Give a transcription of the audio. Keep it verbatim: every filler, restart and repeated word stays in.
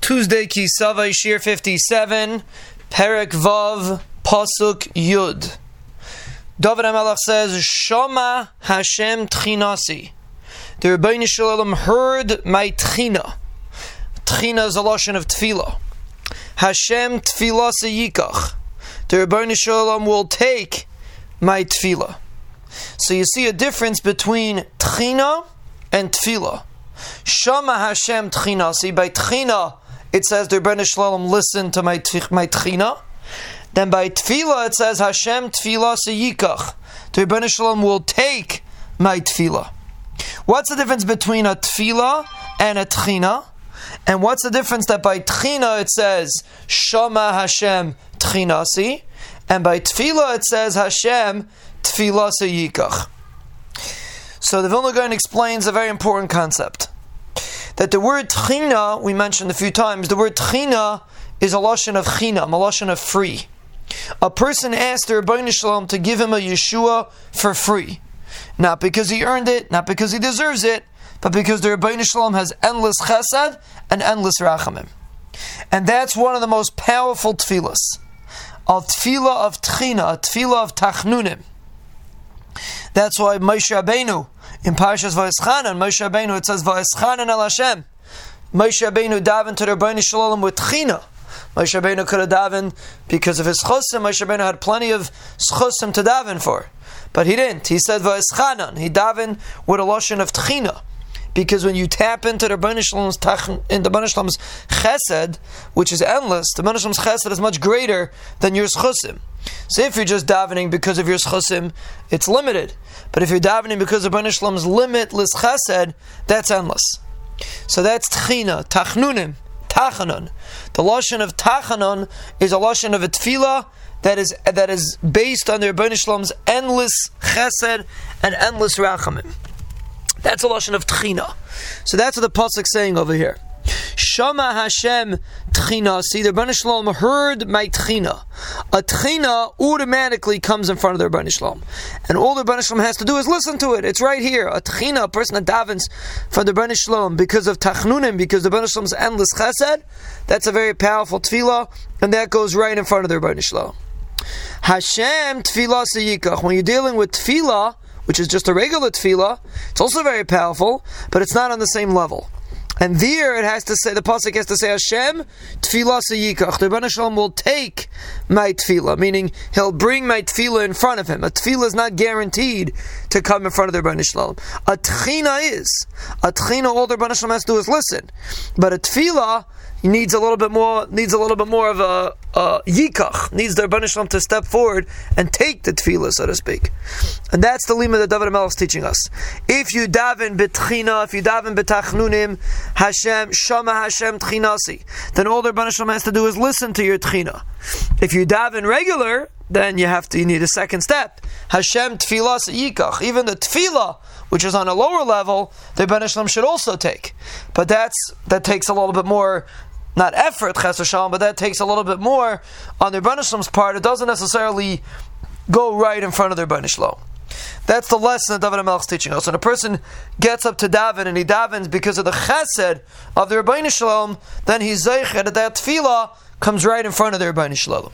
Tuesday Kisava Shir fifty-seven, Perek Vav, Pasuk Yud. David HaMelech says, Shama Hashem Tchinasi. The Rebbeinu Shalom heard my Tchina. Tchina is a lashon of Tefillah. Hashem Tfilasi Yikach. The Rebbeinu Shalom will take my Tefillah. So you see a difference between Tchina and Tefillah. Shama Hashem Tchinasi. By Tchina, it says the Rebbeinu Shalom listened to my my Tchina. Then by Tefillah, it says Hashem Tfilasi Yikach. The Rebbeinu Shalom will take my Tefillah. What's the difference between a Tefillah and a Tchina? And what's the difference that by Tchina it says Shama Hashem Tchinasi, and by Tefillah it says Hashem Tfilasi Yikach? So the Vilna Gaon explains a very important concept. That the word Tchina, we mentioned a few times, the word Tchina is a lashon of chinam, a lashon of free. A person asked the Rebbeinu Shalom to give him a Yeshua for free. Not because he earned it, not because he deserves it, but because the Rebbeinu Shalom has endless chesed and endless rachamim. And that's one of the most powerful tefillas. A tefillah of Tchina, a tefillah of Tachnunim. That's why Moshe Rabbeinu, in Parashas Vayeschanan, Moshe Rabbeinu, it says Vayeschanan el Hashem. Moshe Rabbeinu davened to the Rebbeinu Shalom with Tchina. Moshe Rabbeinu could have davened because of his chusim. Moshe Rabbeinu had plenty of chusim to daven for. But he didn't. He said Vayeschanan. He davened with a lashon of Tchina. Because when you tap into the Rebbeinu Shalom's in the Rebbeinu Shalom's chesed, which is endless, the Rebbeinu Shalom's chesed is much greater than your chusim. So if you're just davening because of your chusim, it's limited. But if you're davening because of Rebbeinu Shalom's limitless chesed, that's endless. So that's Tchina, Tachnunim, Tachanon. The lashon of Tachanon is a lashon of a tefillah that is that is based on the Rebbeinu Shalom's endless chesed and endless rachamim. That's a lashon of Tchina. So that's what the pasuk is saying over here. Shama Hashem Tchinasi. The Rebbeinu Shalom heard my Tchina. A Tchina automatically comes in front of the Rebbeinu Shalom, and all the Rebbeinu Shalom has to do is listen to it. It's right here. A Tchina, a person that davens from the Rebbeinu Shalom because of Tachnunim, because the Rebbeinu Shalom's endless chesed. That's a very powerful tefillah, and that goes right in front of the Rebbeinu Shalom. Hashem Tfilasi Yikach. When you're dealing with tefillah, which is just a regular tefillah, it's also very powerful, but it's not on the same level. And there it has to say, the pasuk has to say, Hashem tefillah yikach. The Rebbeinu Shalom will take my tefillah, meaning he'll bring my tefillah in front of him. A tefillah is not guaranteed to come in front of the Rebbeinu Shalom. A tchina is. A tchina, all the Rebbeinu Shalom has to do is listen. But a tefillah needs a little bit more, needs a little bit more of a, a yikach, needs the Rebbeinu Shalom to step forward and take the tefillah, so to speak. And that's the lima that David HaMelech is teaching us. If you daven b'tchina, if you daven b'tachnunim, Hashem, Shama Hashem Tchinasi, then all the Rebbeinu Shalom has to do is listen to your tchina. If you daven regular, then you have to, you need a second step. Hashem Tfilah Yikach. Even the tefillah, which is on a lower level, the Rebbeinu Shalom should also take. But that's, that takes a little bit more, not effort, Ches V'Shalom, but that takes a little bit more on the Rebbeinu Shalom's part. It doesn't necessarily go right in front of the Rebbeinu Shalom. That's the lesson that David HaMelech is teaching us. When a person gets up to daven and he davens because of the chesed of the Rebbeinu Shalom, then he's zeichet that that tefillah comes right in front of the Rebbeinu Shalom.